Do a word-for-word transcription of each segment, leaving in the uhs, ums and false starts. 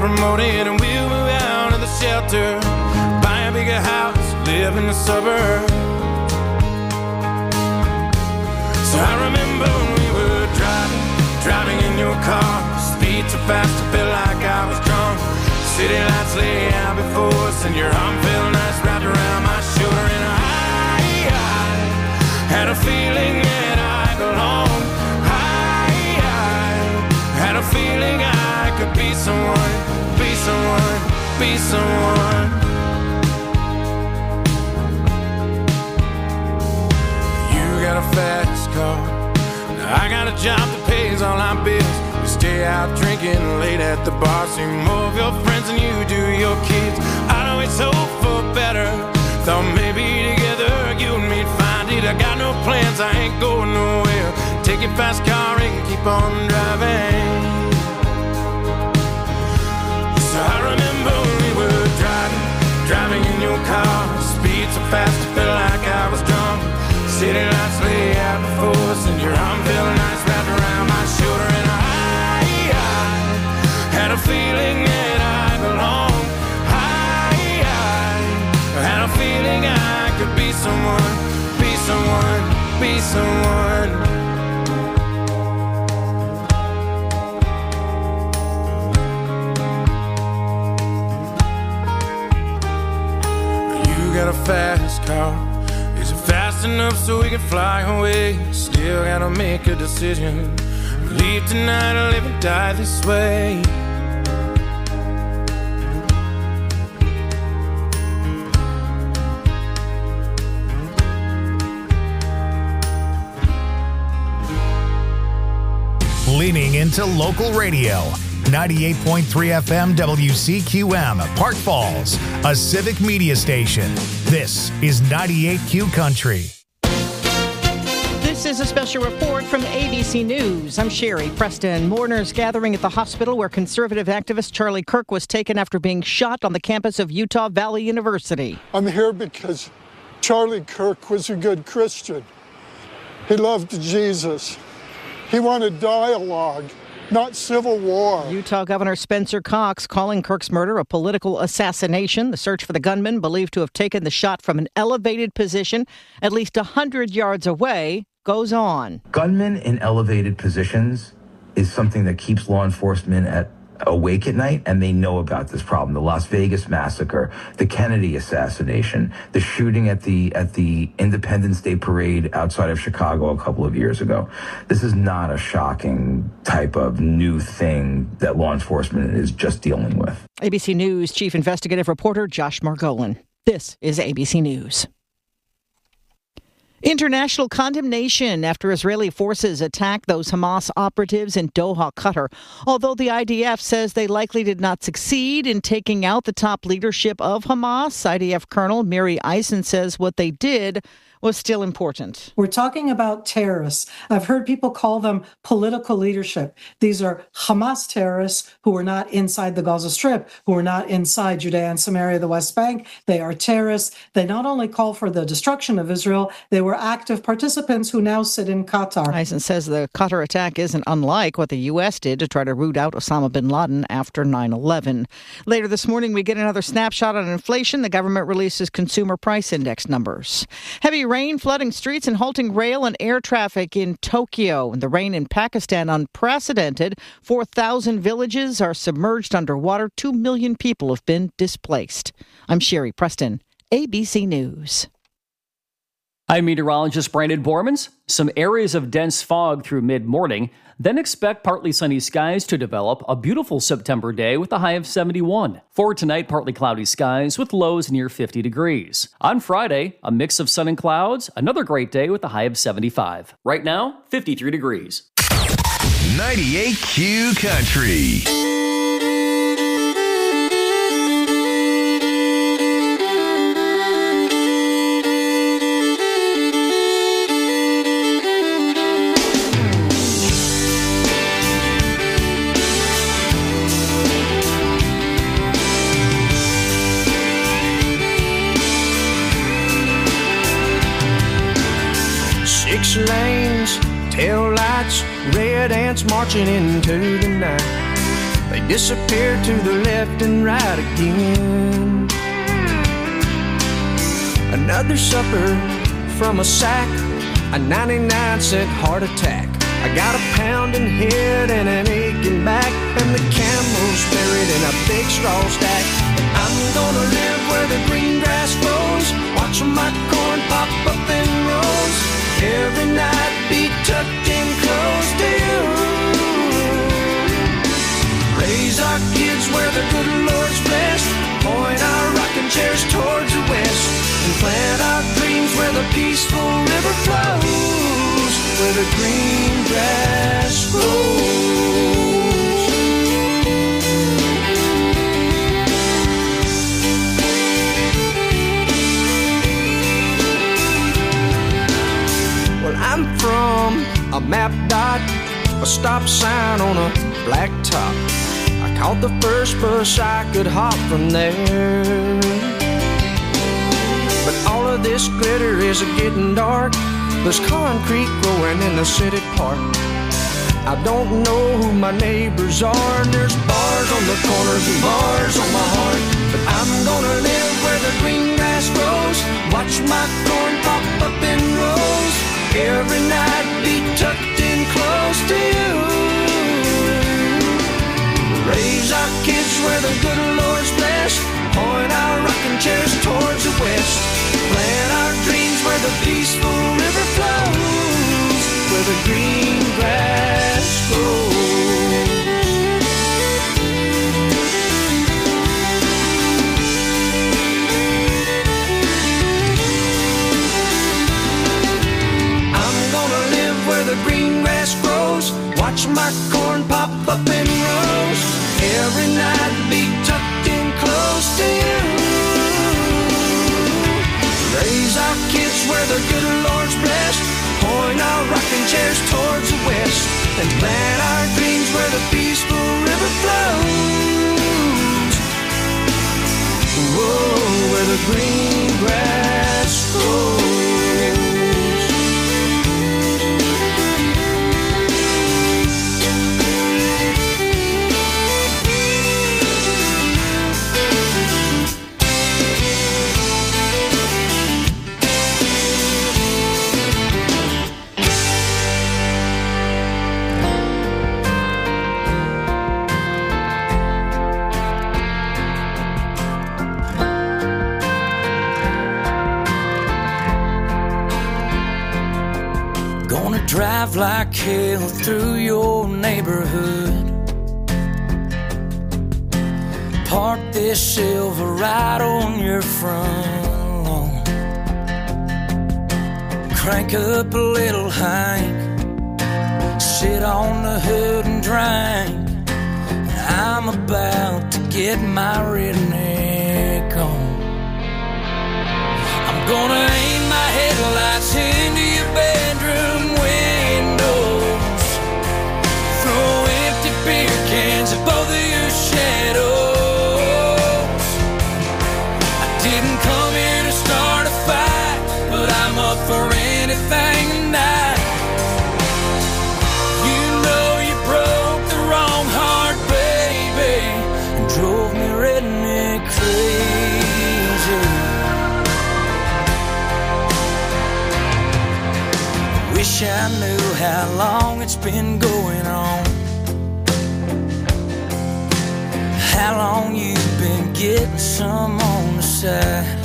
promoted, and we'll move out of the shelter, buy a bigger house, live in the suburbs. So I remember when we were driving, driving in your car, speed so fast I felt like I was drunk. City lights lay out before us, and your arm felt nice wrapped around my shoulder. And I, I had a feeling that I belonged. I, I had a feeling I could be someone, be someone, be someone. You got a fast car, now I got a job that pays all our bills. We stay out drinking late at the bar, see more of your friends than you do your kids. I'd always hope for better, thought maybe together you and me'd find it. I got no plans, I ain't going nowhere. Take your fast car and keep on driving. So I remember when we were driving, driving in your car, speed so fast I felt like I was drunk. City lights lay out before us, and your arm felt nice wrapped around my shoulder. And I had a feeling that I belonged. I, I had a feeling I could be someone, be someone, be someone. You got a fast car. Is it fast enough so we can fly away? Still gotta make a decision. Leave tonight or live and die this way. Leaning into local radio. ninety-eight point three F M W C Q M, Park Falls, a civic media station. This is ninety-eight Q Country. This is a special report from A B C News. I'm Sherry Preston. Mourners gathering at the hospital where conservative activist Charlie Kirk was taken after being shot on the campus of Utah Valley University. I'm here because Charlie Kirk was a good Christian. He loved Jesus. He wanted dialogue, not civil war. Utah Governor Spencer Cox calling Kirk's murder a political assassination. The search for the gunman, believed to have taken the shot from an elevated position at least one hundred yards away, goes on. Gunmen in elevated positions is something that keeps law enforcement at awake at night, and they know about this problem. The Las Vegas massacre, the Kennedy assassination, the shooting at the at the Independence Day parade outside of Chicago a couple of years ago. This is not a shocking type of new thing that law enforcement is just dealing with. A B C News Chief Investigative Reporter Josh Margolin. This is A B C News. International condemnation after Israeli forces attacked those Hamas operatives in Doha, Qatar. Although the I D F says they likely did not succeed in taking out the top leadership of Hamas, I D F Colonel Miri Eisen says what they did was still important. We're talking about terrorists. I've heard people call them political leadership. These are Hamas terrorists who are not inside the Gaza Strip, who are not inside Judea and Samaria, the West Bank. They are terrorists. They not only call for the destruction of Israel, they were active participants who now sit in Qatar. Eisen says the Qatar attack isn't unlike what the U S did to try to root out Osama bin Laden after nine eleven. Later this morning, we get another snapshot on inflation. The government releases consumer price index numbers. Heavy rain flooding streets and halting rail and air traffic in Tokyo. And the rain in Pakistan unprecedented. four thousand villages are submerged underwater. Two million people have been displaced. I'm Sherry Preston, A B C News. I'm meteorologist Brandon Bormans. Some areas of dense fog through mid-morning. Then expect partly sunny skies to develop. A beautiful September day with a high of seventy-one. For tonight, partly cloudy skies with lows near fifty degrees. On Friday, a mix of sun and clouds. Another great day with a high of seventy-five. Right now, fifty-three degrees. ninety-eight Q Country. Six lanes, tail lights, red ants marching into the night. they disappear to the left and right again. Another supper from a sack, a ninety-nine cent heart attack. I got a pounding head and an aching back, and the camel's buried in a big straw stack. I'm gonna live where the green grass grows, watching my corn pop up in rows. Every night be tucked in close to you. Raise our kids where the good Lord's blessed, point our rocking chairs towards the west, and plant our dreams where the peaceful river flows, where the green grass grows. Well, I'm from a map dot, a stop sign on a black top. I caught the first bus I could hop from there. But all of this glitter is getting dark. There's concrete growing in the city park. I don't know who my neighbors are, and there's bars on the corners and bars on my heart. But I'm gonna live where the green grass grows, watch my corn pop up in rows. Every night be tucked in close to you. Raise our kids where the good Lord's blessed, point our rocking chairs towards the west, plant our dreams where the peaceful river flows, where the green grass grows. I'm gonna live where the green grass grows, watch my corn pop up in rows. Every night be tucked in close to you. Raise our kids where the good Lord's blessed, point our rocking chairs towards the west, and plant our dreams where the peaceful river flows. Whoa, where the green grass grows. Drive like hell through your neighborhood, park this Silverado on your front lawn, crank up a little Hank, sit on the hood and drink. I'm about to get my redneck on. I'm gonna aim my headlights into your bedroom windows, throw empty beer cans at both of your shadows. I didn't come here to start a fight, but I'm up for anything tonight. You know you broke the wrong heart, baby, and drove me redneck crazy. Wish I knew how long it's been going on, how long you've been getting some on the side.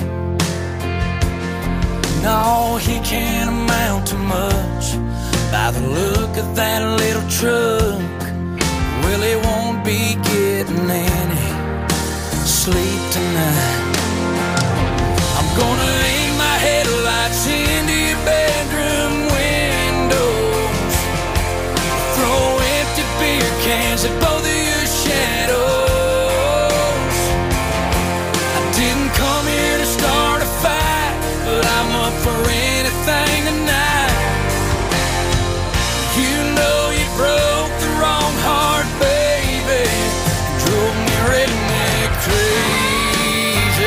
No, he can't amount to much by the look of that little truck. Well, he won't be getting any sleep tonight. I'm gonna aim my headlights into your bedroom windows, throw empty beer cans at both of your shadows. I didn't come here to start a fight, but I'm up for anything tonight. You know you broke the wrong heart, baby, drove me redneck crazy.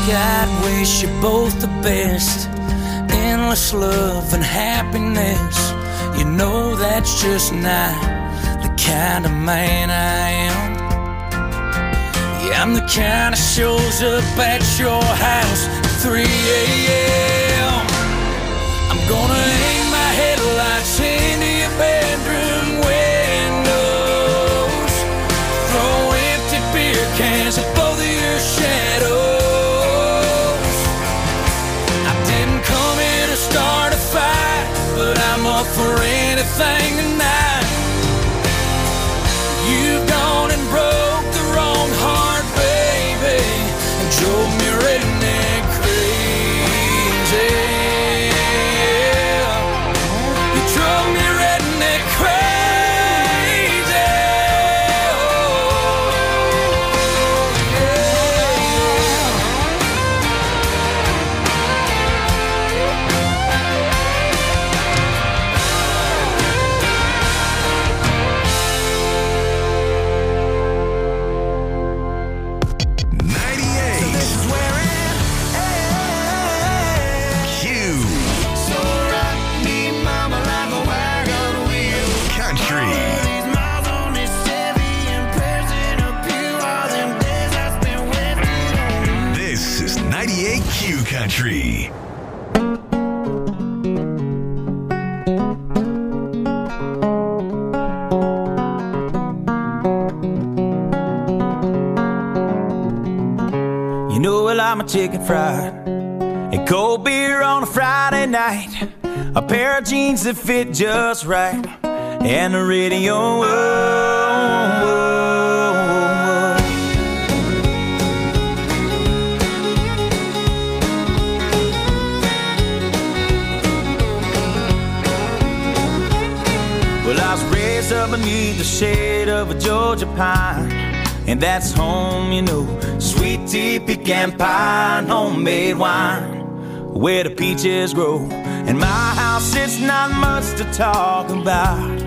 I'd wish you both the best, endless love and happiness. You know that's just not the kind of man I am. Yeah, I'm the kind that shows up at your house at three a.m. I'm gonna aim my headlights into your bedroom windows, throw empty beer cans at both of your shadows. I didn't come here to start a fight, but I'm up for anything tonight. You've gone and broke the wrong heart, baby, and drove me redneck crazy. You drove me redneck crazy. Oh, ninety-eight Q Country. you know I like my chicken fried and cold beer on a Friday night, a pair of jeans that fit just right, and the radio. Oh, oh, oh. Well, I was raised up beneath the shade of a Georgia pine, and that's home, you know, sweet tea, pecan pie, and homemade wine, where the peaches grow. In my house, it's not much to talk about,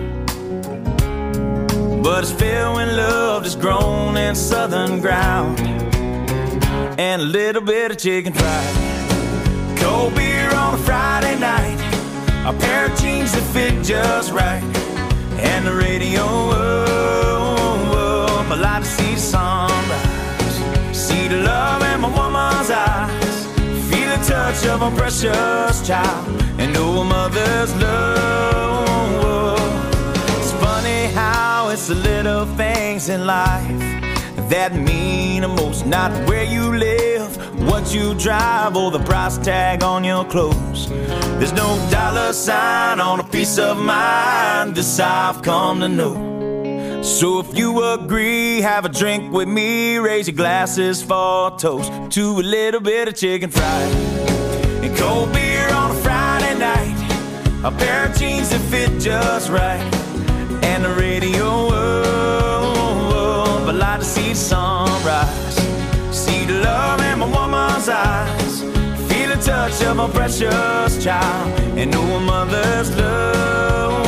but it's filled when love is grown in southern ground, and a little bit of chicken fried, cold beer on a Friday night, a pair of jeans that fit just right, and the radio. Oh, oh, oh. I like to see the sunrise, see the love in my woman's eyes, feel the touch of a precious child, and know a mother's love. It's funny how it's the little things in life that mean the most, not where you live, what you drive, or the price tag on your clothes. There's no dollar sign on a piece of mind, this I've come to know. So if you agree, have a drink with me, raise your glasses for a toast to a little bit of chicken fried and cold beer on a Friday night, a pair of jeans that fit just right, and the radio. Oh, oh, oh. I like to see the sunrise, see the love in my woman's eyes, feel the touch of a precious child, and know a mother's love.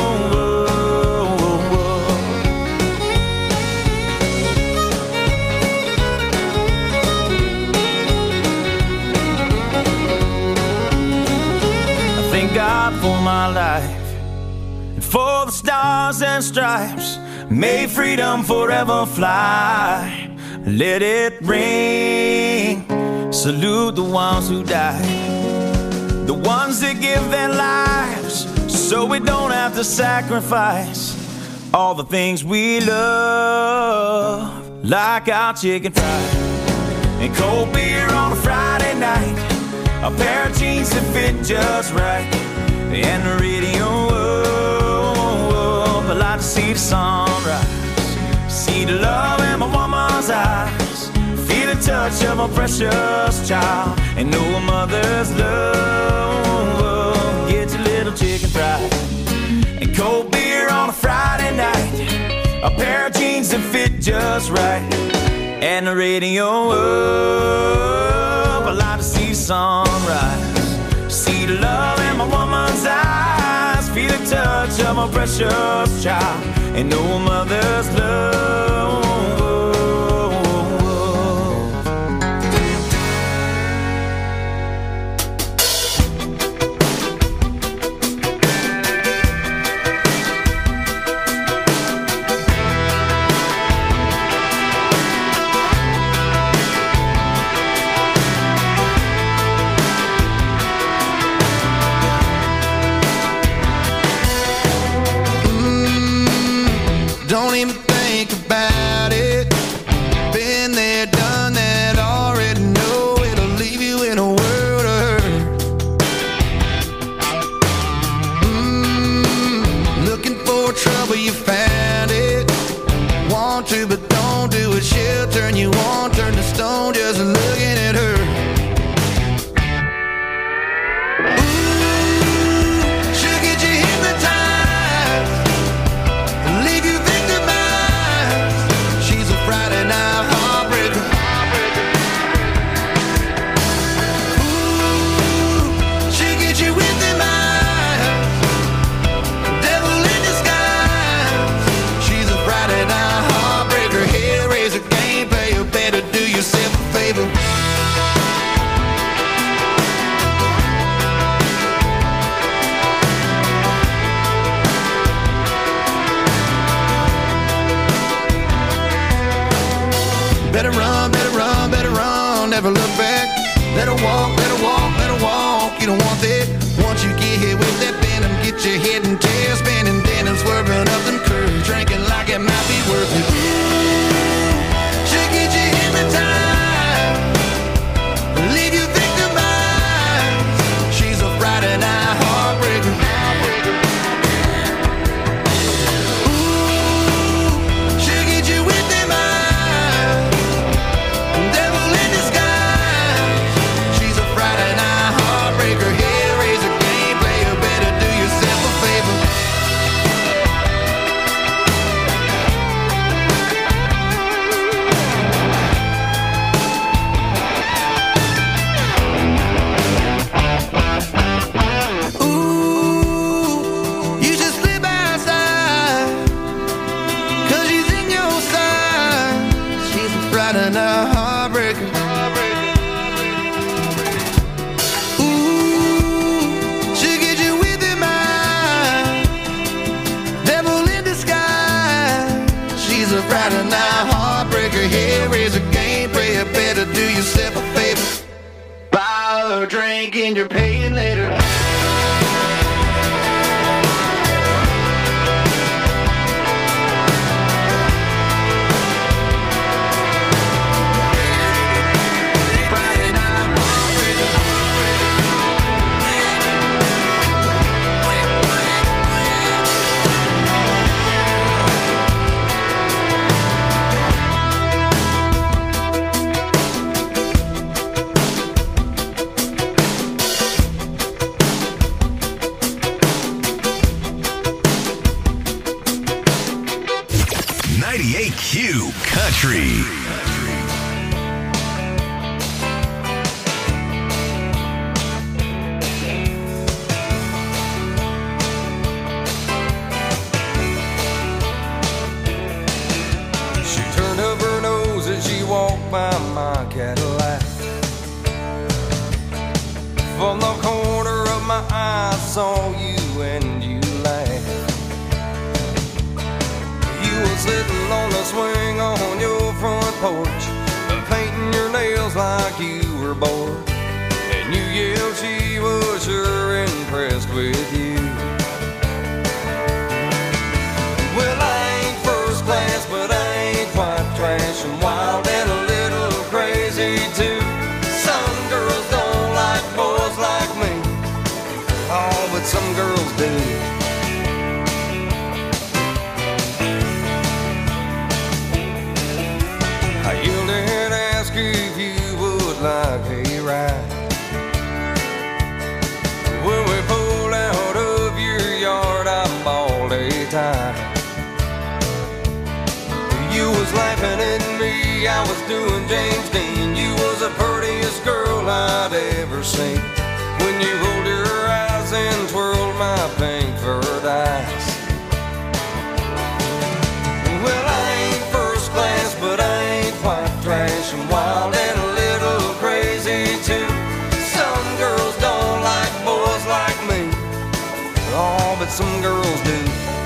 Thank God for my life and for the stars and stripes. May freedom forever fly. Let it ring. Salute the ones who died, the ones that give their lives so we don't have to sacrifice all the things we love, like our chicken fried and cold beer on a Friday night, a pair of jeans that fit just right, and the radio. Oh, oh, I like to see the sunrise, see the love in my woman's eyes, feel the touch of a precious child, and know a mother's love. Get your little chicken fried and cold beer on a Friday night, a pair of jeans that fit just right, and the radio. Oh, I like to see the sunrise, see the love in my woman's eyes, feel the touch of a precious child, and know a mother's love. Better run, better run, better run, never look back. Better walk, better walk, better walk, you don't want that. Once you get hit with that venom, get your head and tail spinning, then and swerving up them curves, drinking like it might be worth it. She'll get you hypnotized, leave you victimized. She's a Friday night heartbreaker. Do yourself a favor, buy a drink and you're paying later. ninety-eight Q Country. She turned up her nose as she walked by my Cadillac. From the corner of my eye I saw you and you laughed. You were sitting on the swing on your front porch, painting your nails like you were bored. And you yelled she was sure impressed with you. Well, I ain't first class, but I ain't quite trash, and wild and a little crazy too. Some girls don't like boys like me, oh, but some girls do. I yelled and asked if you would like a ride. When we pulled out of your yard, I bawled a tie. You was laughing at me, I was doing James Dean. You was the prettiest girl I'd ever seen. When you rolled your eyes and twirled my pink furred eyes. Well, I ain't first class, but I ain't quite trash, and wild and a little crazy too. Some girls don't like boys like me, oh, but some girls do.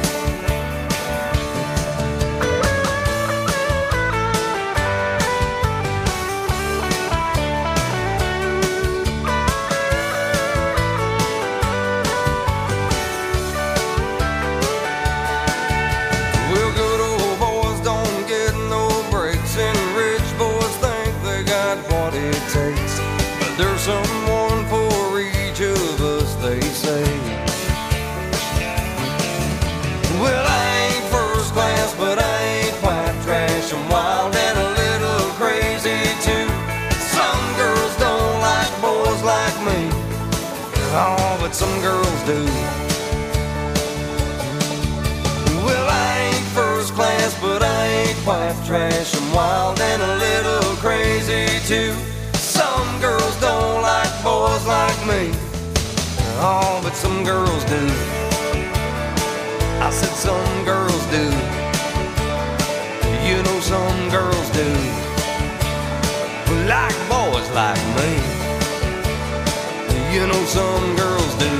There's someone for each of us, they say. Well, I ain't first class, but I ain't quite trash. I'm wild and a little crazy too. Some girls don't like boys like me, oh, but some girls do. Well, I ain't first class, but I ain't quite trash. I'm wild and a little crazy too. Some girls don't like boys like me, oh, but some girls do. I said some girls do. You know some girls do. Like boys like me. You know some girls do.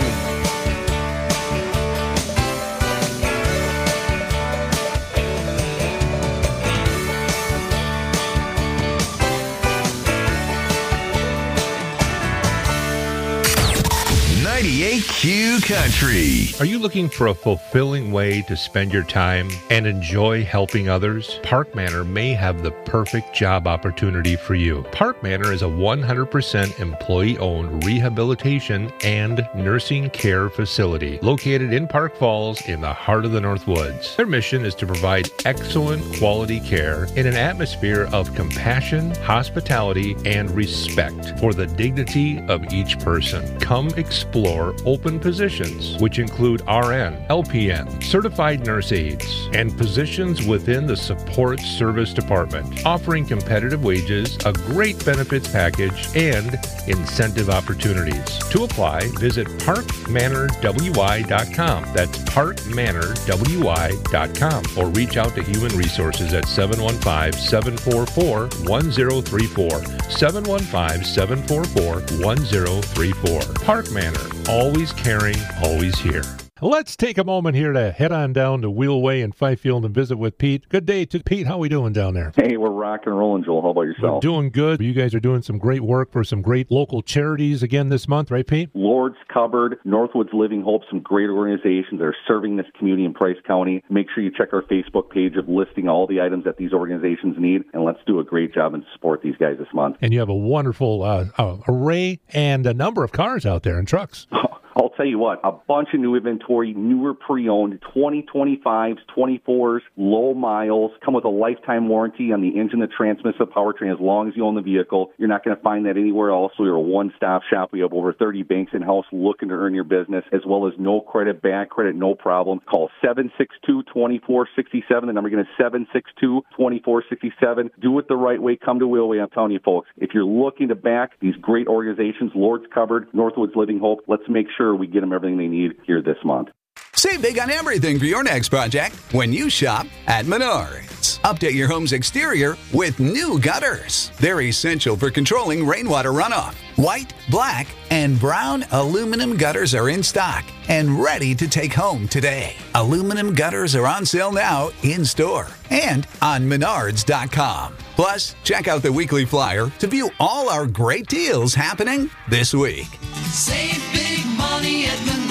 ninety-eight Q Country. Are you looking for a fulfilling way to spend your time and enjoy helping others? Park Manor may have the perfect job opportunity for you. Park Manor is a one hundred percent employee-owned rehabilitation and nursing care facility located in Park Falls in the heart of the North Woods. Their mission is to provide excellent quality care in an atmosphere of compassion, hospitality, and respect for the dignity of each person. Come explore open positions, which include R N, L P N, certified nurse aides, and positions within the support service department, offering competitive wages, a great benefits package, and incentive opportunities. To apply, visit park manor w i dot com. That's park manor w i dot com, or reach out to Human Resources at seven one five, seven four four, one zero three four, seven one five, seven four four, one zero three four. Park Manor, always caring, always here. Let's take a moment here to head on down to Wheelway in Fifield and visit with Pete. Good day to Pete. How are we doing down there? Hey, we're rocking and rolling, Joel. How about yourself? We're doing good. You guys are doing some great work for some great local charities again this month, right, Pete? Lord's Cupboard, Northwoods Living Hope, some great organizations that are serving this community in Price County. Make sure you check our Facebook page of listing all the items that these organizations need, and let's do a great job and support these guys this month. And you have a wonderful uh, uh, array and a number of cars out there and trucks. I'll tell you what, a bunch of new inventory, newer pre-owned, twenty twenty-fives, twenty-fours, low miles, come with a lifetime warranty on the engine, the transmission, the powertrain, as long as you own the vehicle. You're not going to find that anywhere else. We're a one-stop shop. We have over thirty banks in-house looking to earn your business, as well as no credit, bad credit, no problem. Call seven six two, two four six seven. The number again is seven six two, two four six seven. Do it the right way. Come to Wheelway. I'm telling you, folks, if you're looking to back these great organizations, Lord's Cupboard, Northwoods Living Hope, let's make sure we get them everything they need here this month. Save big on everything for your next project when you shop at Menards. Update your home's exterior with new gutters. They're essential for controlling rainwater runoff. White, black, and brown aluminum gutters are in stock and ready to take home today. Aluminum gutters are on sale now in store and on menards dot com. Plus, check out the weekly flyer to view all our great deals happening this week. Save big money at Menards.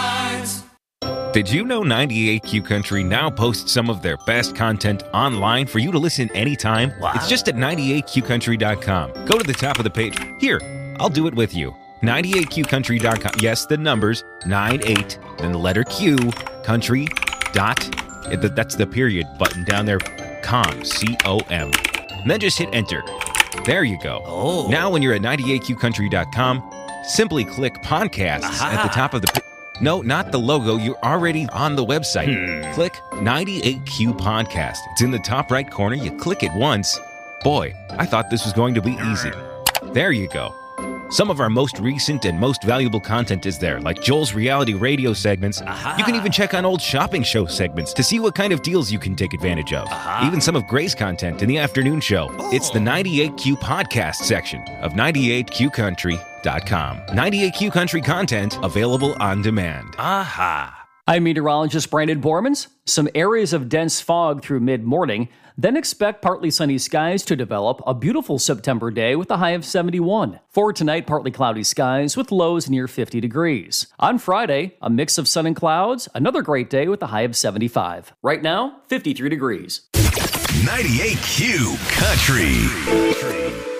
Did you know ninety-eight Q Country now posts some of their best content online for you to listen anytime? Wow. It's just at ninety-eight q country dot com. Go to the top of the page. Here, I'll do it with you. ninety-eight q country dot com. Yes, the numbers, ninety-eight, then the letter Q, country, dot, that's the period button down there, com, C O M. And then just hit enter. There you go. Oh. Now when you're at ninety-eight q country dot com, simply click podcasts Aha. at the top of the page. No, not the logo. You're already on the website. Hmm. Click ninety-eight Q Podcast. It's in the top right corner. You click it once. Boy, I thought this was going to be easy. There you go. Some of our most recent and most valuable content is there, like Joel's reality radio segments. Aha. You can even check on old shopping show segments to see what kind of deals you can take advantage of. Aha. Even some of Gray's content in the afternoon show. Oh. It's the ninety-eight Q Podcast section of ninety-eight q country dot com. ninety-eight Q Country content available on demand. Aha. I'm meteorologist Brandon Bormans. Some areas of dense fog through mid-morning, then expect partly sunny skies to develop a beautiful September day with a high of seventy-one. For tonight, partly cloudy skies with lows near fifty degrees. On Friday, a mix of sun and clouds, another great day with a high of seventy-five. Right now, fifty-three degrees. ninety-eight Q Country.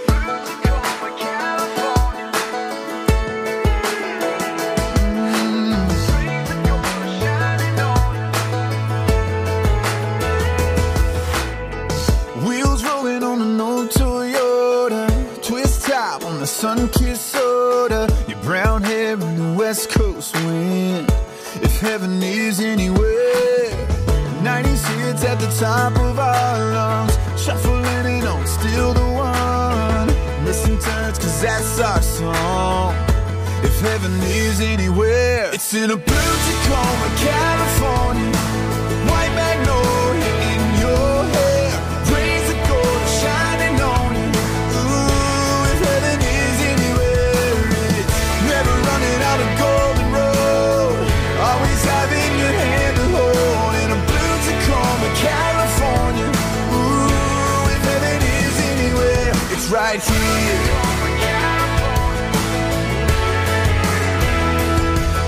Sun-kissed soda, your brown hair in the West Coast wind. If heaven is anywhere, nineties hits at the top of our lungs, shuffling it on, still the one. Missing turns, cause that's our song. If heaven is anywhere, it's in a blue Tacoma, California. White magnolia in your hair, rays of gold shining on you. Ooh, if heaven is anywhere, it's never running out of golden road. Always having your hand to hold in a blue Tacoma, California. Ooh, if heaven is anywhere, it's right here.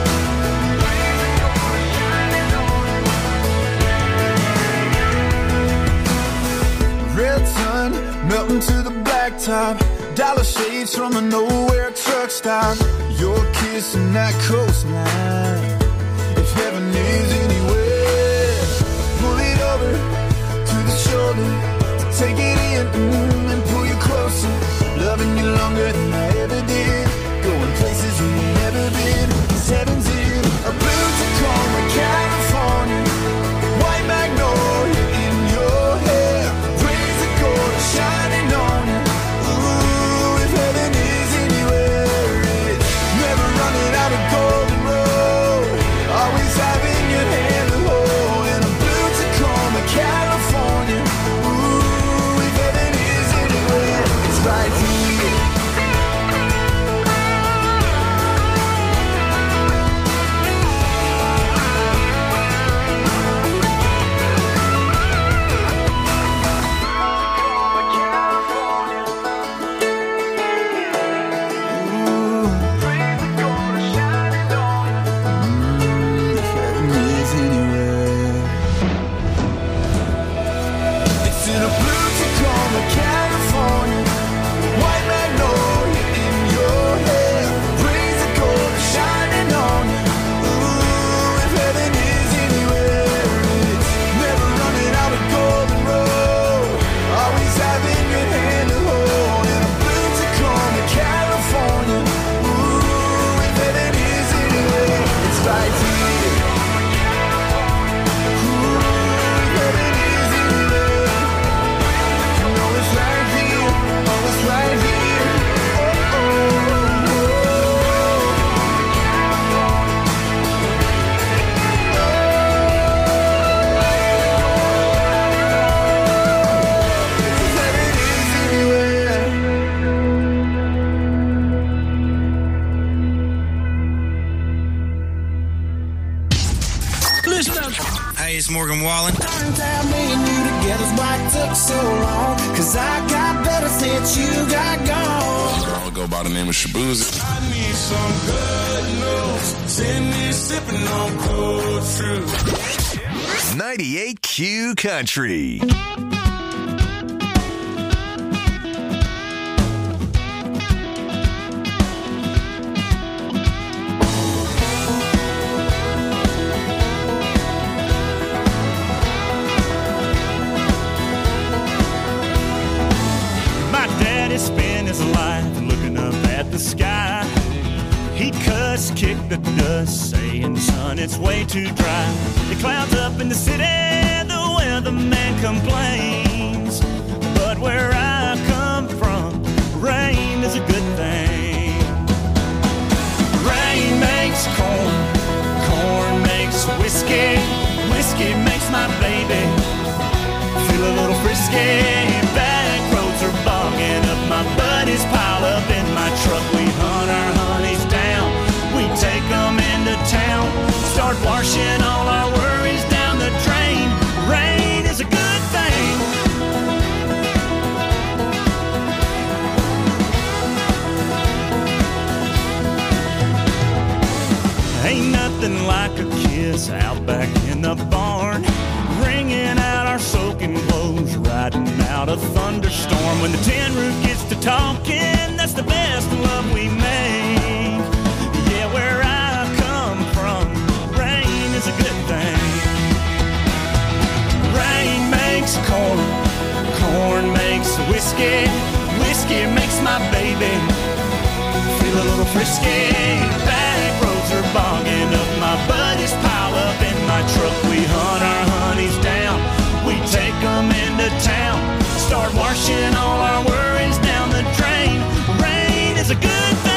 Palisades from a nowhere truck stop. Your kiss and that coastline. If heaven is anywhere, pull it over to the shoulder. Take it in mm, and pull you closer. Loving you longer than I ever did. Going places we ain't never been. It's heaven's in a blue Tacoma, California. White magnolia in your hair. Praise the gold shining on you. Ooh, if heaven is anywhere, it's never running out of golden road. Always having your hand to hold. In a blue Tacoma, California. Ooh, if heaven is anywhere, it's right here. It's Morgan Wallen. Down me and you together's why it took so long. Cause I got better since you got gone. I'll go by the name of Shabuzi. I need some good news. Send me sipping on cold fruit. ninety-eight Q Country. Spend his life looking up at the sky. He cuss, kick the dust, saying, son, it's way too dry. The clouds up in the city, the weatherman complains. But where I come from, rain is a good thing. Rain makes corn, corn makes whiskey, whiskey makes my baby feel a little frisky. Back roads are bogging up, my buddies pile up in my truck. We hunt our honeys down, we take them into town, start washing all our worries down the drain. Rain is a good thing. Ain't nothing like a kiss out back in the barn, wringing out our soaking clothes, riding out a thunderstorm. When the tin roof gets to talking, that's the best love we make. Yeah, where I come from, rain is a good thing. Rain makes corn, corn makes whiskey, whiskey makes my baby feel a little frisky. Back roads are bogging up, my buddies pile up in my truck. We hunt our honeys down, we take them into town, start washing all our worries down the drain. Rain is a good thing.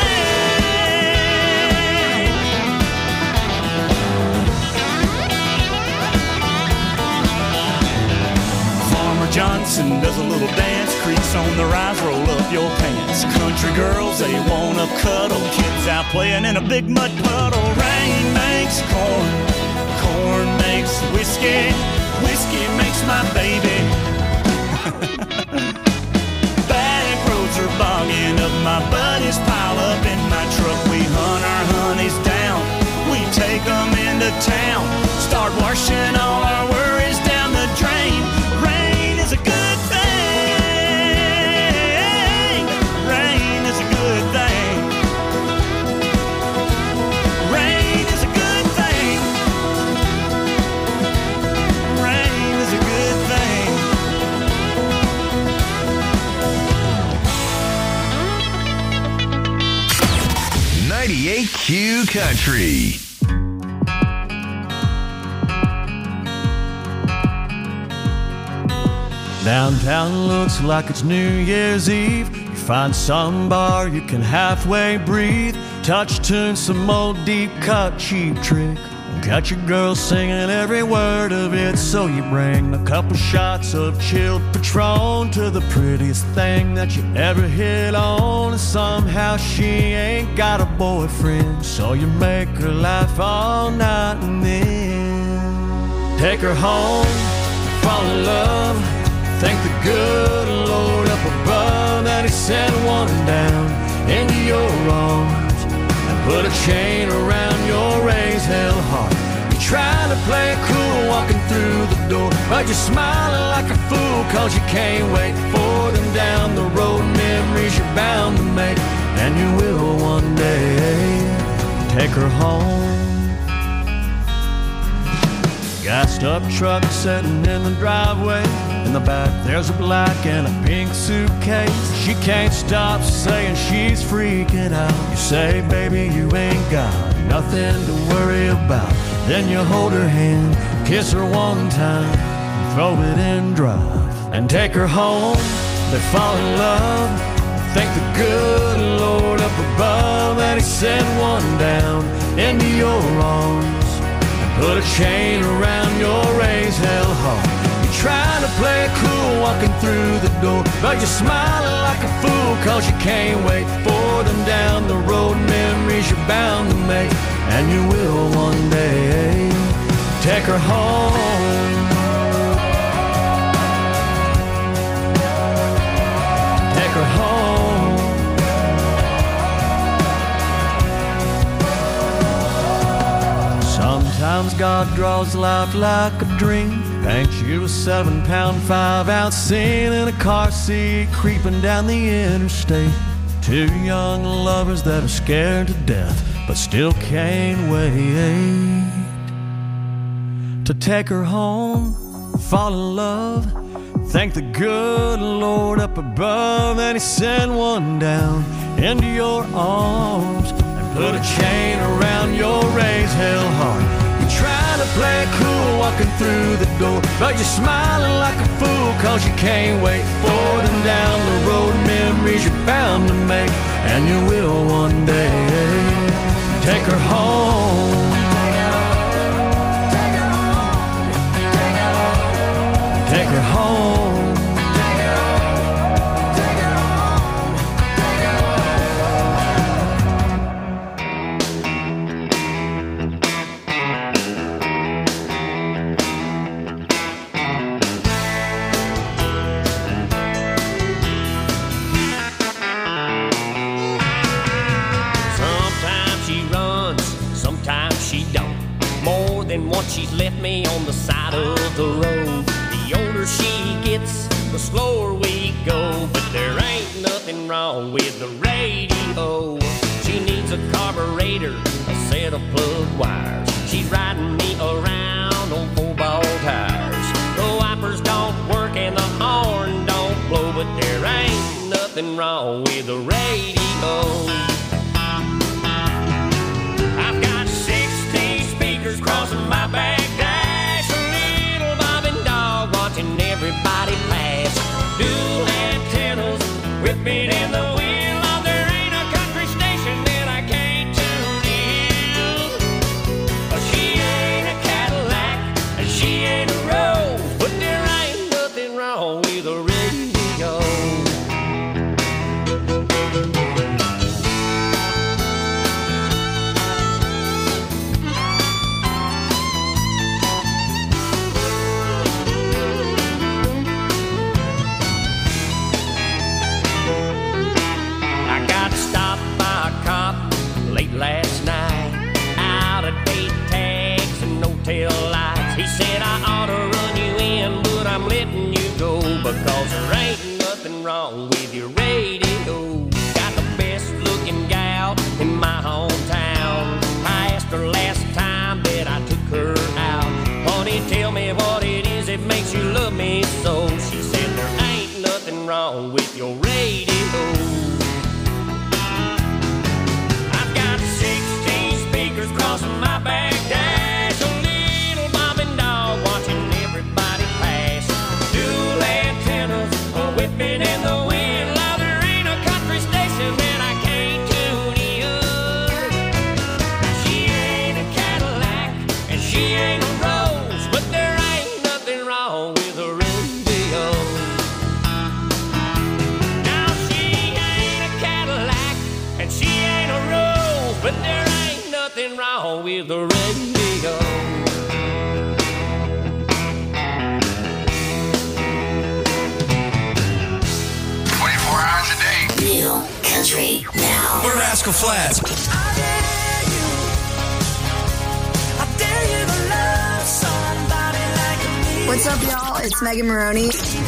Farmer Johnson does a little dance, creaks on the rise, roll up your pants. Country girls, they wanna cuddle, kids out playing in a big mud puddle. Rain makes corn, corn makes whiskey, whiskey makes my baby. Back roads are bogging up, my buddies pile up in my truck. We hunt our honeys down, we take them into town, start washing all our worries down the drain. Rain is a good thing. Rain ninety-eight Q Country. Downtown looks like it's New Year's Eve. You find some bar you can halfway breathe. Touch tune, some old deep cut cheap trick. Got your girl singing every word of it. So you bring a couple shots of chilled Patron to the prettiest thing that you ever hit on. And somehow she ain't got a boyfriend, so you make her laugh all night and then take her home, fall in love. Thank the good Lord up above that he sent one down into your arms and put a chain around your raised hell heart. You're trying to play it cool walking through the door, but you're smiling like a fool cause you can't wait for them down the road. Memories you're bound to make, and you will one day take her home. Gassed up truck sitting in the driveway. In the back there's a black and a pink suitcase. She can't stop saying she's freaking out. You say, baby, you ain't got nothing to worry about. Then you hold her hand, kiss her one time, and throw it in drive and take her home. They fall in love. Thank the good Lord up above that he sent one down into your arms and put a chain around your raised hell heart. Trying to play it cool walking through the door, but you're smiling like a fool cause you can't wait for them down the road. Memories you're bound to make, and you will one day take her home. Take her home. Sometimes God draws life like a dream. Paints you a seven pound, five ounce scene in a car seat creeping down the interstate. Two young lovers that are scared to death but still can't wait to take her home, fall in love. Thank the good Lord up above that he sent one down into your arms and put a chain around your raised hell heart. Trying to play it cool walking through the door, but you're smiling like a fool cause you can't wait for them down the road. Memories you're bound to make, and you will one day take her home. Take her home. Than what she's left me on the side of the road. The older she gets, the slower we go. But there ain't nothing wrong with the radio. She needs a carburetor, a set of plug wires. She's riding me around on four ball tires. The wipers don't work and the horn don't blow, but there ain't nothing wrong with the radio. Crossing my back dash, a little bobbing dog watching everybody pass. Dual antennas whipping in the wind. Oh, there ain't a country station that I can't tune in. She ain't a Cadillac and she ain't a Rose, but there ain't nothing wrong with a radio. but there ain't nothing wrong with the radio. twenty-four hours a day. New country now. We're Rascal Flatts. What's up, y'all? It's Megan Maroney.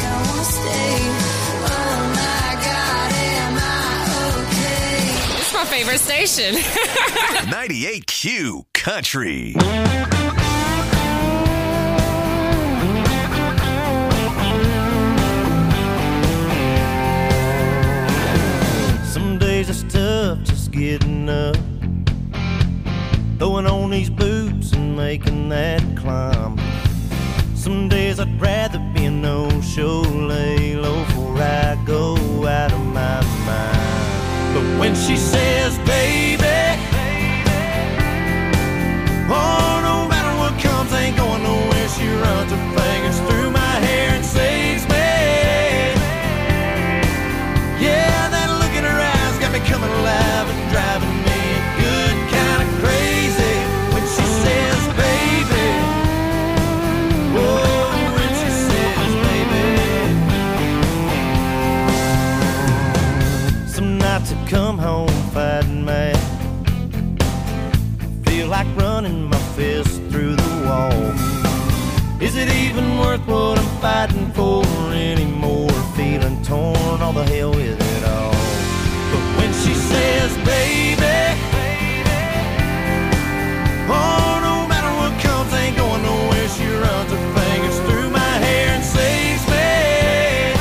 It's my favorite station. ninety-eight Q Country. Some days it's tough just getting up, throwing on these boots and making that climb. Some days I'd rather be a no-show, lay low before I go out of my mind. But when she says, baby, oh, no matter what comes, ain't going nowhere. She runs her fingers through my hair and saves me. Yeah, that look in her eyes got me coming alive and driving me good kind of crazy. When she says, baby, oh, when she says, baby. Some nights I come home fighting mad, feel like running my fist through the wall. Is it even worth what I'm fighting for anymore? Feeling torn, all the hell with it all. But when she says, baby, oh, no matter what comes, ain't going nowhere. She runs her fingers through my hair and saves me.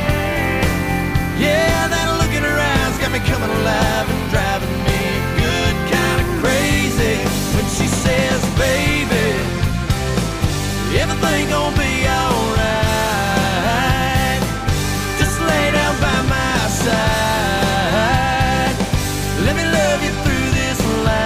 Yeah, that look in her eyes got me coming alive and driving me good kind of crazy. When she says, baby, everything gonna be alright. Just lay down by my side. Let me love you through this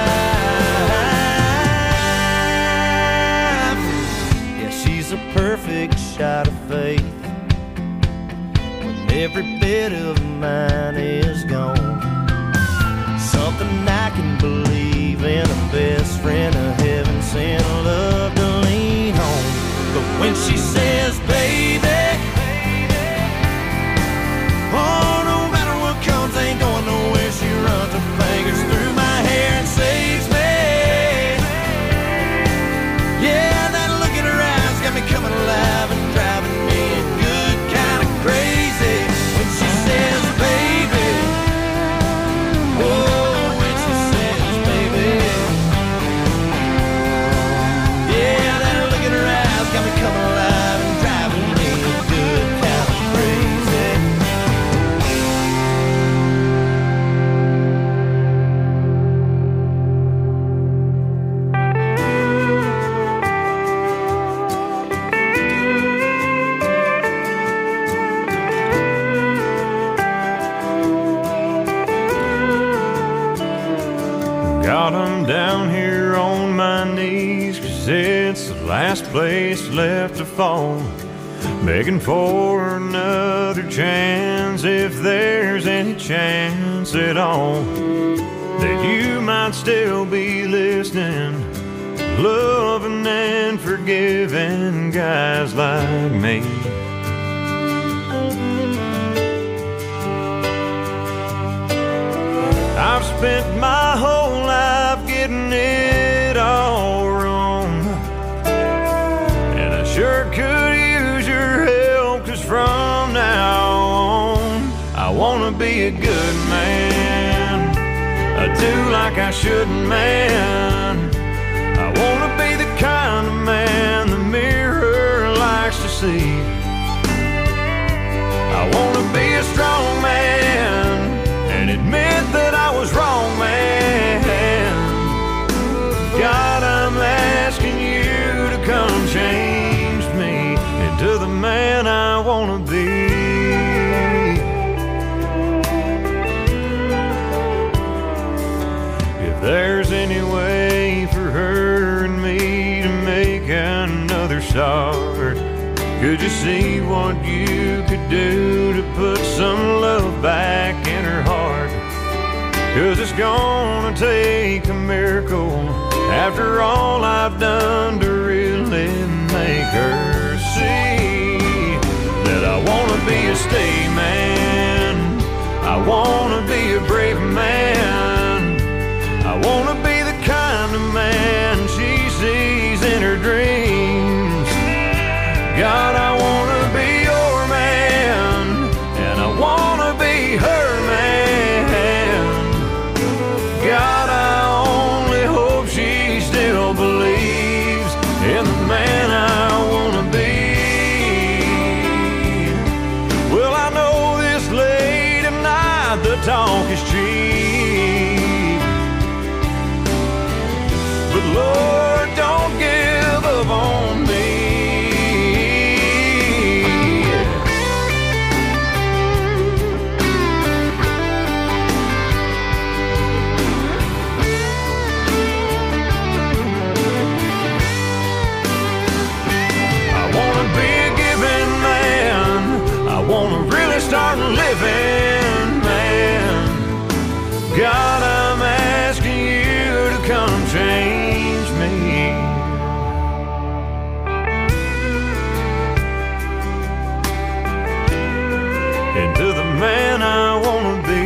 life. Yeah, she's a perfect shot of faith when every bit of mine is gone. Something I can believe in, a best friend of heaven sent, love to lean on. But when she says, baby, oh, no matter what comes, ain't going nowhere. She runs her fingers through my hair and saves me. Yeah, that look in her eyes got me coming alive and driving me good kind of crazy. When she says, baby, oh, when she says, baby, yeah, that look in her eyes got me coming alive and driving me good kind of crazy. God, I'm down here on my knees, 'cause it's the last place left to fall. Begging for another chance, if there's any chance at all that you might still be listening, loving and forgiving guys like me. I've spent my whole life getting it all wrong, and I sure could use your help, 'cause from now on I wanna be a good man. I do like I shouldn't, man. I wanna be the kind of man the mirror likes to see. I wanna be a strong man and admit that I was wrong, man. God, I'm asking you to come change me into the man I wanna be. If there's any way for her and me to make another start, could you see what you could do to put some love back in her heart? 'cause it's gonna take a miracle after all I've done to really make her see that I wanna be a stay man, I wanna be a brave man, I wanna be the kind of man she sees in her dreams. God, I wanna be your man, and I wanna be her man. God, I only hope she still believes in the man I wanna be. Well, I know this late at night the talk is cheap, but Lord, don't give up on me. Start living, man. God, I'm asking you to come change me. Into the man I wanna be.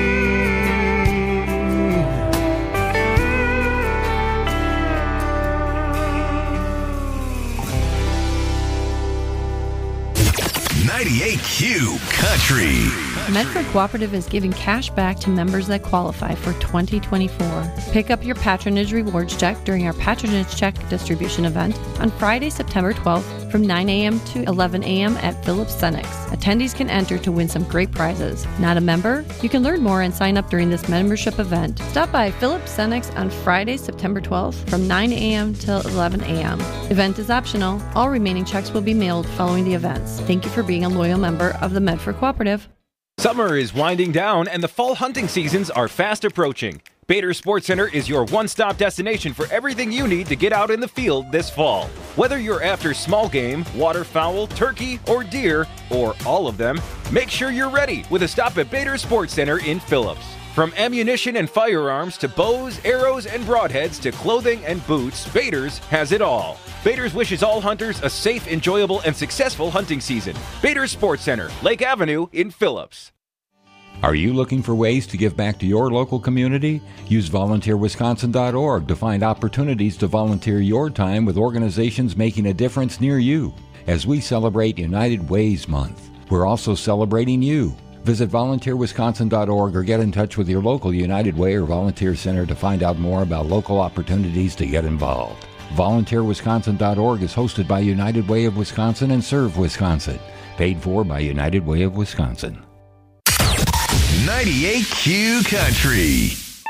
ninety-eight Q Country. Medford Cooperative is giving cash back to members that qualify for twenty twenty-four. Pick up your patronage rewards check during our patronage check distribution event on Friday, September twelfth from nine a.m. to eleven a.m. at Phillips Senex. Attendees can enter to win some great prizes. Not a member? You can learn more and sign up during this membership event. Stop by Phillips Senex on Friday, September twelfth from nine a.m. till eleven a.m. Event is optional. All remaining checks will be mailed following the events. Thank you for being a loyal member of the Medford Cooperative. Summer is winding down and the fall hunting seasons are fast approaching. Bader Sports Center is your one-stop destination for everything you need to get out in the field this fall. Whether you're after small game, waterfowl, turkey, or deer, or all of them, make sure you're ready with a stop at Bader Sports Center in Phillips. From ammunition and firearms to bows, arrows, and broadheads to clothing and boots, Bader's has it all. Bader's wishes all hunters a safe, enjoyable, and successful hunting season. Bader Sports Center, Lake Avenue in Phillips. Are you looking for ways to give back to your local community? Use volunteer wisconsin dot org to find opportunities to volunteer your time with organizations making a difference near you. As we celebrate United Ways Month, we're also celebrating you. Visit volunteer wisconsin dot org or get in touch with your local United Way or Volunteer Center to find out more about local opportunities to get involved. volunteer wisconsin dot org is hosted by United Way of Wisconsin and Serve Wisconsin. Paid for by United Way of Wisconsin. ninety-eight Q Country.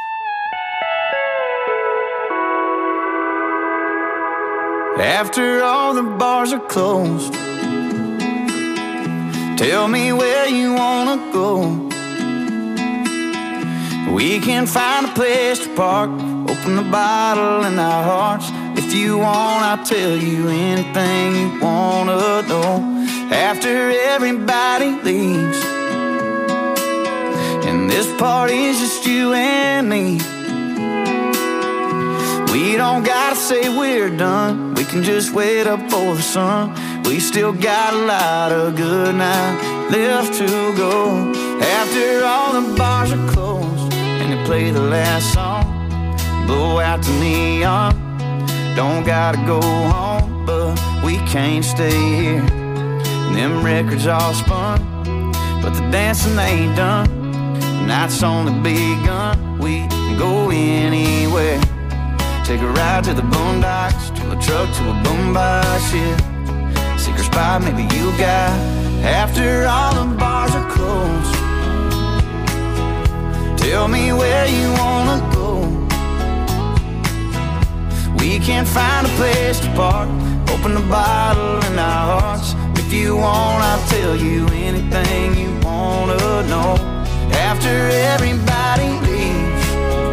After all the bars are closed, tell me where you wanna go. We can find a place to park, open the bottle in our hearts. If you want, I'll tell you anything you wanna know. After everybody leaves and this party's just you and me, we don't gotta say we're done. We can just wait up for the sun. We still got a lot of good night left to go. After all the bars are closed and they play the last song, blow out the neon. Don't gotta go home, but we can't stay here. And them records all spun, but the dancing ain't done. The night's only begun. We can go anywhere. Take a ride to the boondocks, to a truck, to a boombox, yeah. Secret spot maybe you got. After all the bars are closed, tell me where you wanna go. We can't find a place to park, open the bottle in our hearts. If you want, I'll tell you anything you wanna know. After everybody leaves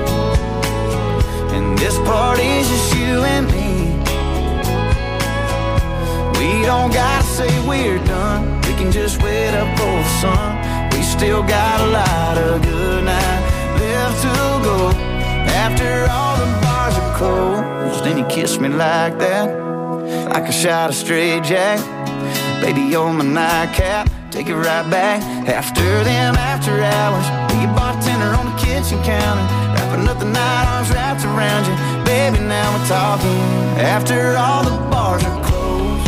and this party's just you and me, we don't gotta say we're done. We can just wait up for the sun. We still got a lot of good night left left to go after all the bars are closed. And you kiss me like that, like a shot of straight jack. Baby, you're my nightcap, take it right back. After them after hours, be a bartender on the kitchen counter, wrapping up the night, arms wrapped around you. Baby, now we're talking after all the bars are closed.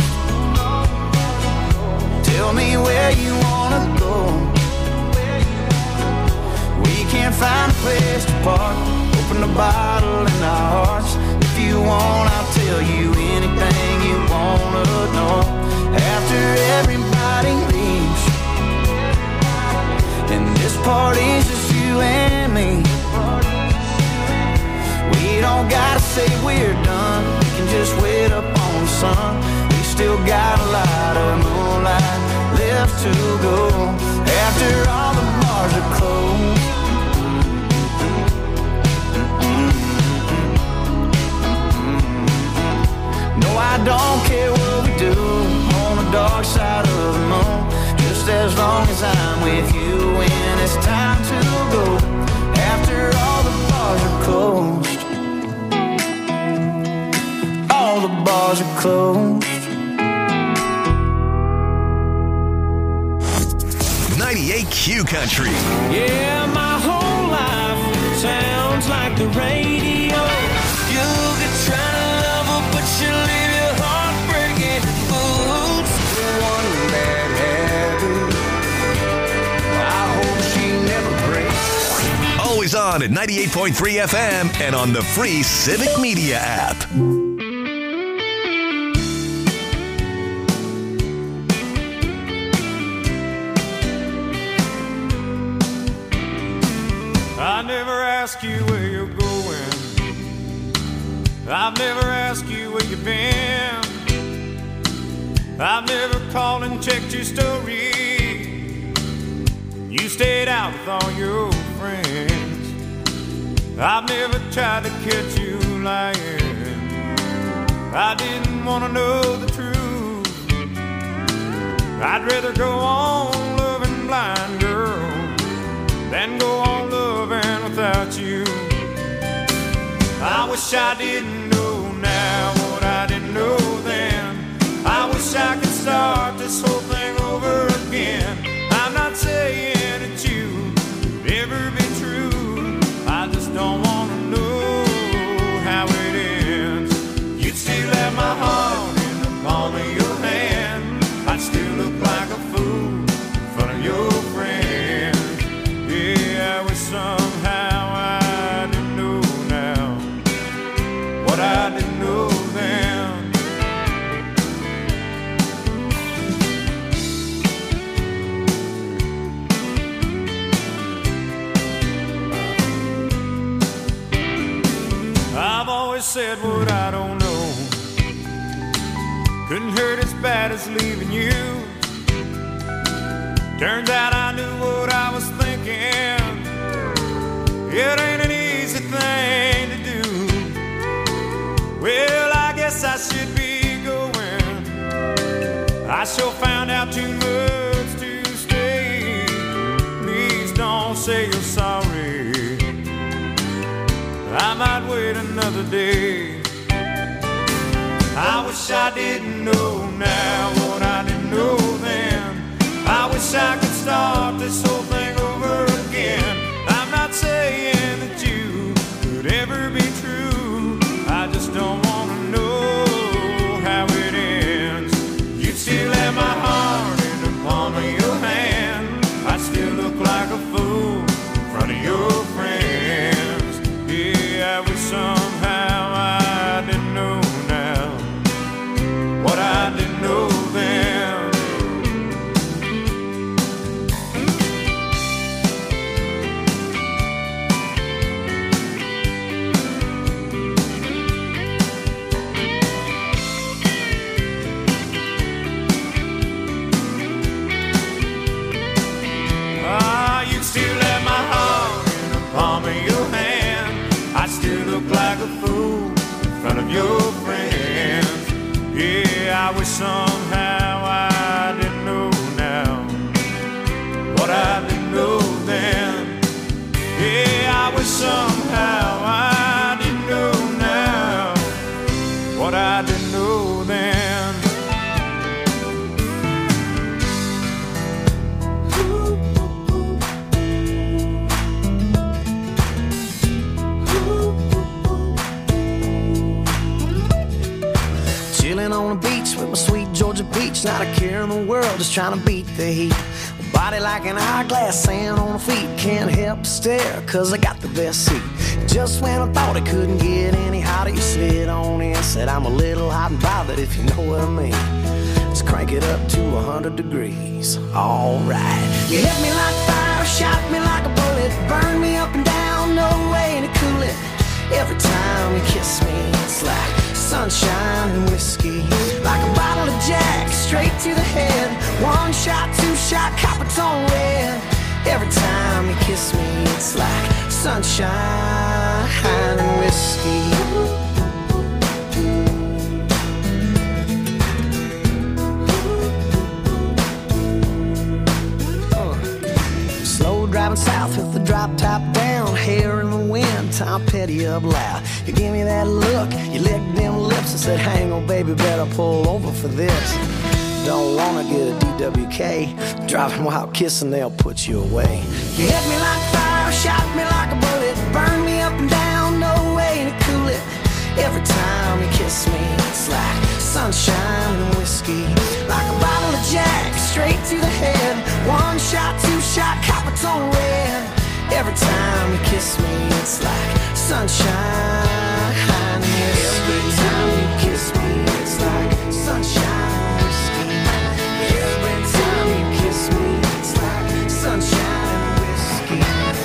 Tell me where you wanna go. We can't find a place to park, open a bottle in our hearts. If you want, I'll tell you anything you wanna know. After everybody leaves, and this party's just you and me, we don't gotta say we're done, we can just wait up on the sun. We still got a lot of moonlight left to go after all the bars are closed. No, I don't care what we do on the dark side of the moon, just as long as I'm with you when it's time to go after all the bars are closed. All the bars are closed. ninety-eight Q Country. Yeah, my whole life sounds like the radio. You could try to love her, but you leave your heart breaking. Boots, one bad habit, I hope she never breaks. Always on at ninety-eight point three F M and on the free Civic Media app. I never ask you where you're going, I've never asked you where you've been, I've never called and checked your story. You stayed out with all your friends. I've never tried to catch you lying. I didn't want to know the truth. I'd rather go on loving blind, girl, than go on loving without you. I wish I didn't know now what I didn't know then. I wish I could start this whole thing over again. I'm not saying that you could ever be true, I just don't want to know how it ends. You'd still have my heart in the palm of your hand. I'd still look like a fool in front of your friends. Yeah, I wish somehow I didn't know now what I didn't know then. I've always said what I don't know couldn't hurt as bad as leaving you. Turns out I knew what I was thinking. It ain't an easy thing to do. Well, I guess I should be going. I sure found out too much to stay. Please don't say you're sorry, I might wait another day. I wish I didn't know now what I didn't know then. I wish I could start this whole thing over again. I'm not saying that you could ever be true, I just don't want to know how it ends. You'd still have my heart in the palm of your hand. I'd still look like a fool in front of your friends. Yeah, I wish somehow I didn't know now what I didn't know then. Ah, you still have my heart in the palm of your hand. I still look like a fool in front of your friends. Yeah, I wish somehow I didn't know now what I didn't know then. Yeah, I wish beach, not a care in the world, just trying to beat the heat. Body like an hourglass, sand on her feet. Can't help but stare, cause I got the best seat. Just when I thought it couldn't get any hotter, you slid on in, said I'm a little hot and bothered, if you know what I mean. Let's crank it up to one hundred degrees. Alright. You hit me like fire, shot me like a bullet, burned me up and down, no way to cool it. Every time you kiss me, it's like sunshine and whiskey. Like a bottle of Jack, straight to the head. One shot, two shot, copper tone red. Every time you kiss me, it's like sunshine and whiskey. Driving south with the drop top down, hair in the wind, Tom Petty up loud. You give me that look, you licked them lips and said, hang on baby, better pull over for this. Don't wanna get a D W K, driving while kissing, they'll put you away. You hit me like fire, shot me like a bullet, burned me up and down, no way to cool it. Every time you kiss me, it's like sunshine and whiskey. Like a bottle of Jack, straight to the head. One shot, two shot, copper tone red. Every time you kiss me, it's like sunshine and whiskey. Every time you kiss me, it's like sunshine and whiskey. Every time you kiss me, it's like sunshine and whiskey.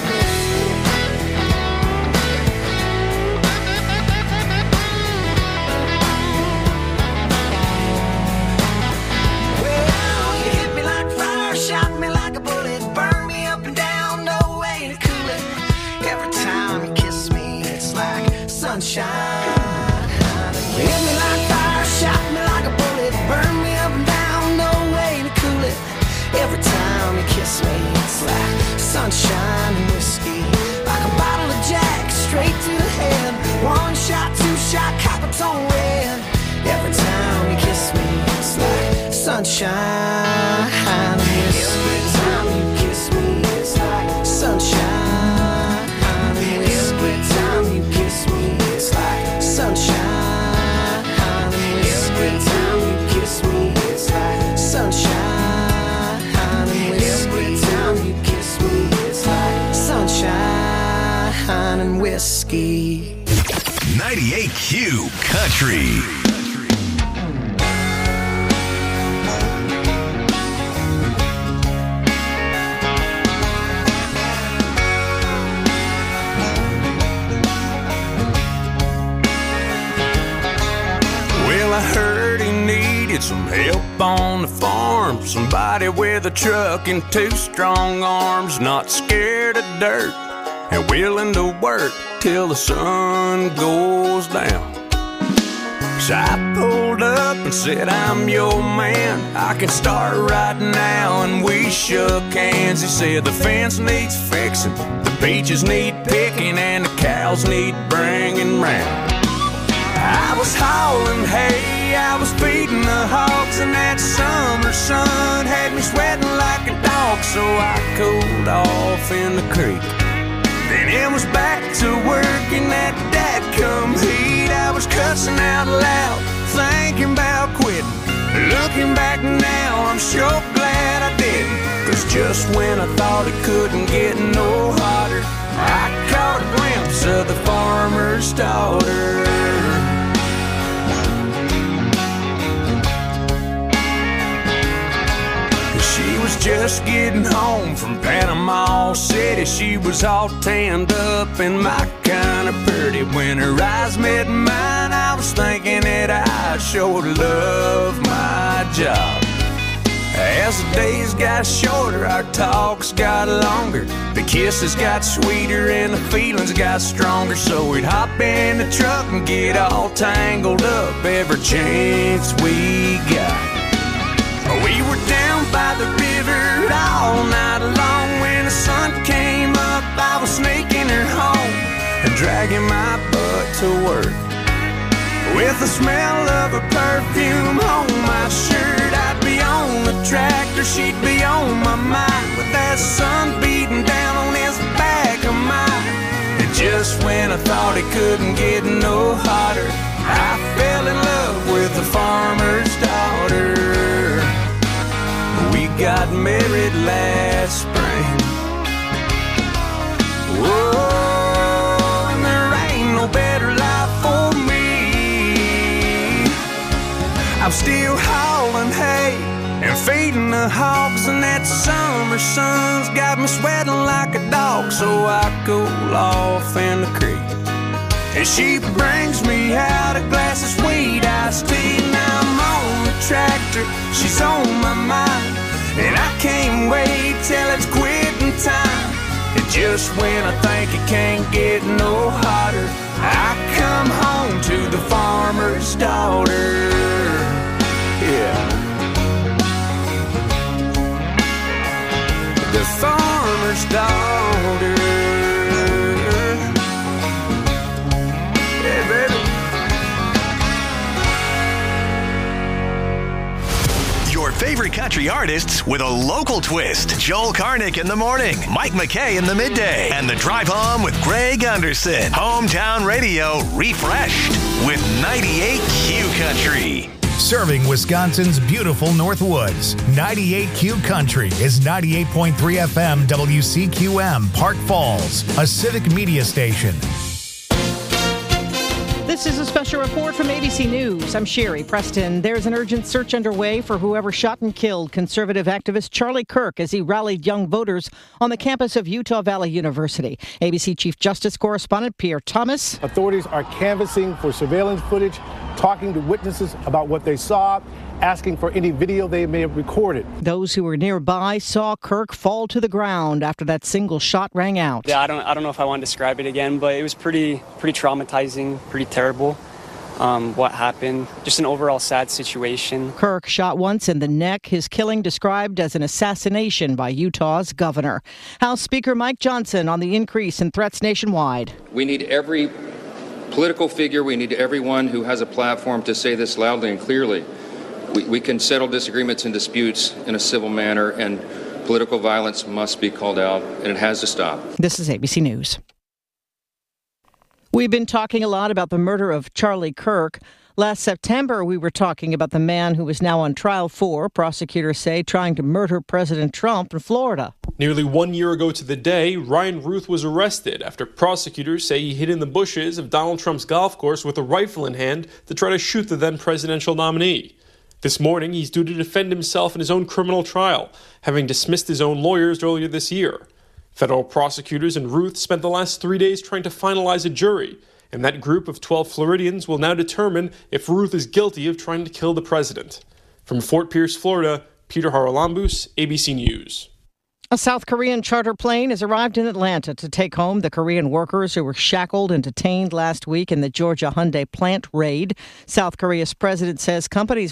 Shot me like a bullet, burn me up and down, no way to cool it. Every time you kiss me, it's like sunshine. You hit me like fire, shot me like a bullet, burn me up and down, no way to cool it. Every time you kiss me, it's like sunshine and whiskey. Like a bottle of Jack, straight to the head. One shot, two shot, copper tone red. Every time you kiss me, it's like sunshine and whiskey. Every time you kiss me, it's like sunshine and whiskey. Every time you kiss me, it's like sunshine and whiskey. Every time you kiss me, it's like sunshine and whiskey. Every time you kiss me, it's like sunshine and whiskey. ninety-eight Q Country. I heard he needed some help on the farm. Somebody with a truck and two strong arms, not scared of dirt and willing to work till the sun goes down. So I pulled up and said, I'm your man, I can start right now. And we shook hands. He said the fence needs fixing, the peaches need picking, and the cows need bringing round. I was hauling hay, I was feeding the hogs, and that summer sun had me sweating like a dog. So I cooled off in the creek. Then it was back to work in that dadgum heat. I was cussing out loud, thinking about quitting. Looking back now, I'm sure glad I didn't. Cause just when I thought it couldn't get no hotter, I caught a glimpse of the farmer's daughter. She was just getting home from Panama City. She was all tanned up and my kind of pretty. When her eyes met mine, I was thinking that I sure love my job. As the days got shorter, our talks got longer. The kisses got sweeter and the feelings got stronger. So we'd hop in the truck and get all tangled up every chance we got. We were down by the river all night long. When the sun came up, I was sneaking her home and dragging my butt to work. With the smell of her perfume on my shirt, I'd be on the tractor, she'd be on my mind. With that sun beating down on his back of mine. And just when I thought it couldn't get no hotter, I fell in love with the farmer's daughter. married last spring. Whoa, and there ain't no better life for me. I'm still hauling hay and feeding the hogs, and that summer sun's got me sweating like a dog. So I cool off in the creek, and she brings me out a glass of sweet iced tea. Now I'm on the tractor, she's on my mind, and I can't wait till it's quitting time. And just when I think it can't get no hotter, I come home to the farmer's daughter. Yeah. The farmer's daughter. Yeah, baby. Your favorite country artists with a local twist. Joel Karnick in the morning, Mike McKay in the midday, and the drive home with Greg Anderson. Hometown radio refreshed with ninety-eight Q Country. Serving Wisconsin's beautiful Northwoods, ninety-eight Q Country is ninety-eight point three F M W C Q M, Park Falls, a civic media station. This is a special report from A B C News. I'm Sherry Preston. There's an urgent search underway for whoever shot and killed conservative activist Charlie Kirk as he rallied young voters on the campus of Utah Valley University. A B C Chief Justice correspondent Pierre Thomas. Authorities are canvassing for surveillance footage, talking to witnesses about what they saw, asking for any video they may have recorded. Those who were nearby saw Kirk fall to the ground after that single shot rang out. Yeah, I don't I don't know if I want to describe it again, but it was pretty pretty traumatizing, pretty terrible. Um, what happened, just an overall sad situation. Kirk shot once in the neck, his killing described as an assassination by Utah's governor. House Speaker Mike Johnson on the increase in threats nationwide. We need every political figure, we need everyone who has a platform to say this loudly and clearly. We, we can settle disagreements and disputes in a civil manner, and political violence must be called out, and it has to stop. This is A B C News. We've been talking a lot about the murder of Charlie Kirk. Last September, we were talking about the man who is now on trial for, prosecutors say, trying to murder President Trump in Florida. Nearly one year ago to the day, Ryan Ruth was arrested after prosecutors say he hid in the bushes of Donald Trump's golf course with a rifle in hand to try to shoot the then presidential nominee. This morning, he's due to defend himself in his own criminal trial, having dismissed his own lawyers earlier this year. Federal prosecutors and Ruth spent the last three days trying to finalize a jury, and that group of twelve Floridians will now determine if Ruth is guilty of trying to kill the president. From Fort Pierce, Florida, Peter Haralambous, A B C News. A South Korean charter plane has arrived in Atlanta to take home the Korean workers who were shackled and detained last week in the Georgia Hyundai plant raid. South Korea's president says companies